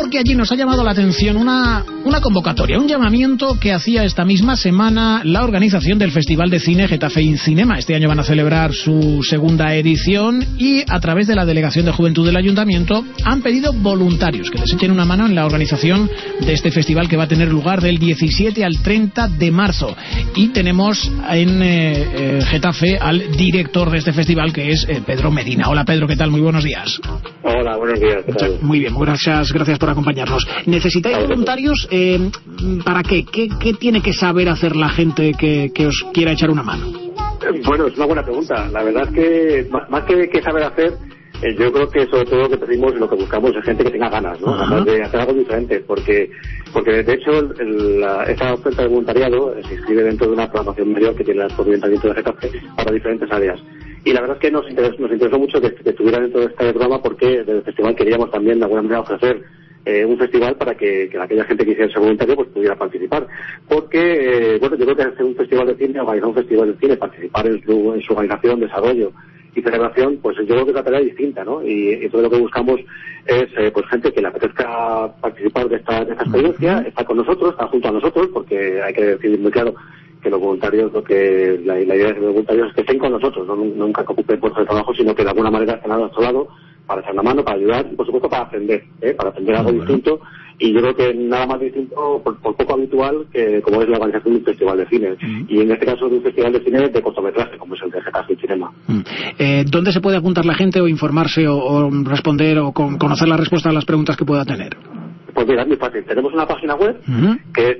porque allí nos ha llamado la atención una convocatoria, un llamamiento que hacía esta misma semana la organización del Festival de Cine Getafe InCinema. Este año van a celebrar su segunda edición y a través de la Delegación de Juventud del Ayuntamiento han pedido voluntarios que les echen una mano en la organización de este festival que va a tener lugar del 17 al 30 de marzo. Y tenemos en Getafe al director de este festival, que es Pedro Medina. Hola Pedro, ¿qué tal? Muy buenos días. Hola, buenos días. ¿Qué tal? Muy bien, gracias por acompañarnos. ¿Necesitáis voluntarios? ¿Para qué? ¿Qué tiene que saber hacer la gente que os quiera echar una mano? Bueno, es una buena pregunta. La verdad es que más que saber hacer, yo creo que sobre todo lo que pedimos y lo que buscamos es gente que tenga ganas, ¿no? Ganas de hacer algo diferente, porque de hecho esta oferta de voluntariado se inscribe dentro de una programación mayor que tiene el Ayuntamiento de Getafe para diferentes áreas. Y la verdad es que nos interesó mucho que estuviera dentro de este programa, porque desde el festival queríamos también de alguna manera ofrecer un festival para que aquella gente que quisiera ser voluntario pues pudiera participar, porque yo creo que hacer un festival de cine, organizar un festival de cine, participar en su organización, desarrollo y celebración, pues yo creo que es una tarea distinta, ¿no? Y todo lo que buscamos es pues gente que le apetezca participar de esta experiencia, está con nosotros, está junto a nosotros, porque hay que decir muy claro que los voluntarios, la idea de los voluntarios es que estén con nosotros, no nunca que ocupen puestos de trabajo, sino que de alguna manera estén a nuestro lado para echar una mano, para ayudar y por supuesto para aprender algo distinto. Y yo creo que nada más distinto, por poco habitual, que como es la organización de un festival de cine. Y en este caso de un festival de cine de cortometraje, como es el de Getafe InCinema. ¿Dónde se puede apuntar la gente o informarse o responder o conocer la respuesta a las preguntas que pueda tener? Pues mira, es muy fácil. Tenemos una página web que es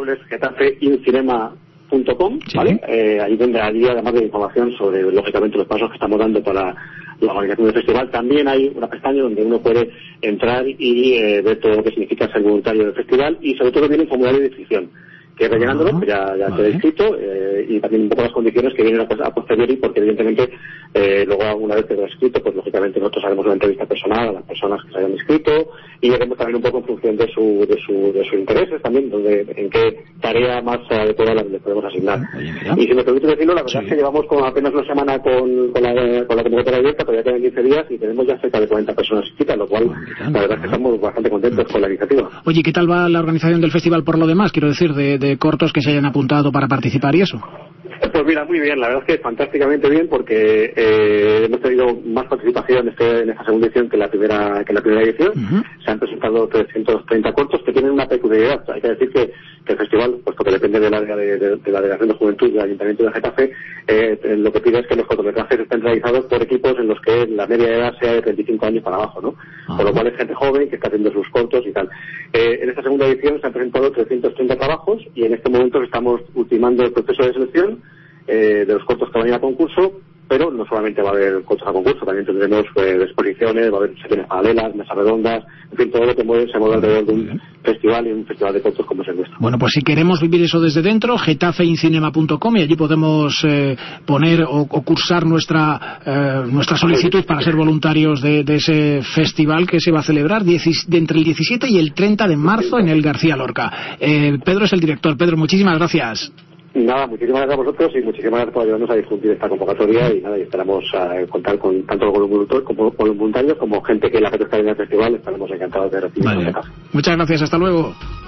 www.getafeincinema.com, ¿vale? Ahí donde hay además de información sobre, lógicamente, los pasos que estamos dando para la organización del festival. También hay una pestaña donde uno puede entrar y ver todo lo que significa ser voluntario del festival, y sobre todo viene un formulario de inscripción que rellenándolo pues ya queda inscrito, y también un poco las condiciones que vienen a posteriori, porque evidentemente luego una vez que lo he escrito, pues lógicamente nosotros haremos una entrevista personal a las personas que se hayan inscrito y veremos también un poco en función de sus intereses también, en qué tarea más adecuada les podemos asignar. Y si me permite decirlo, la verdad es que llevamos apenas una semana con la convocatoria abierta, todavía quedan 15 días y tenemos ya cerca de 40 personas inscritas, lo cual la verdad es que estamos bastante contentos con la iniciativa. Oye, ¿qué tal va la organización del festival por lo demás? Quiero decir, de cortos que se hayan apuntado para participar y eso. Pues mira, muy bien, la verdad es que fantásticamente bien, porque hemos tenido más participación en esta segunda edición que la primera edición. Se han presentado 330 cortos que tienen una peculiaridad. Hay que decir que el festival, puesto que depende del área de la Delegación de Juventud del Ayuntamiento de Getafe, lo que pide es que los cortometrajes estén realizados por equipos en los que la media edad sea de 35 años para abajo, ¿no? Por lo cual es gente joven que está haciendo sus cortos y tal. En esta segunda edición se han presentado 330 trabajos y en este momento estamos ultimando el proceso de selección de los cortos que van a ir a concurso, pero no solamente va a haber cortos a concurso, también tendremos exposiciones, va a haber sesiones paralelas, mesas redondas, en fin, todo lo que se mueve alrededor de un festival y un festival de cortos como es el nuestro. Bueno, pues si queremos vivir eso desde dentro, getafeincinema.com, y allí podemos poner o cursar nuestra solicitud para ser voluntarios de ese festival que se va a celebrar entre el 17 y el 30 de marzo en el García Lorca. Pedro es el director. Pedro, muchísimas gracias. Nada, muchísimas gracias a vosotros y muchísimas gracias por ayudarnos a difundir esta convocatoria y esperamos contar con tanto con los voluntarios como gente que le apetezca venir al festival. Estaremos encantados de recibirlos en casa. Muchas gracias, hasta luego.